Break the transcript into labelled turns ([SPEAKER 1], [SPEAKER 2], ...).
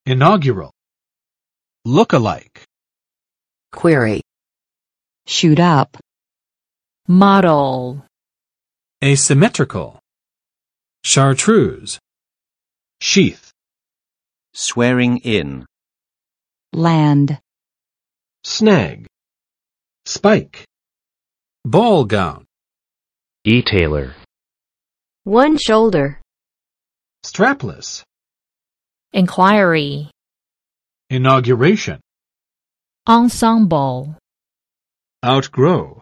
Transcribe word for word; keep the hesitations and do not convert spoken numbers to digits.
[SPEAKER 1] Inaugural. Look-alike.
[SPEAKER 2] Query.
[SPEAKER 3] Shoot up.
[SPEAKER 4] Model.
[SPEAKER 1] Asymmetrical. Chartreuse. Sheath.
[SPEAKER 5] Swearing in.
[SPEAKER 3] Land.
[SPEAKER 1] Snag. Spike. Ball gown.
[SPEAKER 6] Detailer.
[SPEAKER 7] One shoulder.
[SPEAKER 1] Strapless.
[SPEAKER 4] Inquiry.
[SPEAKER 1] Inauguration.
[SPEAKER 4] Ensemble.
[SPEAKER 1] Outgrow.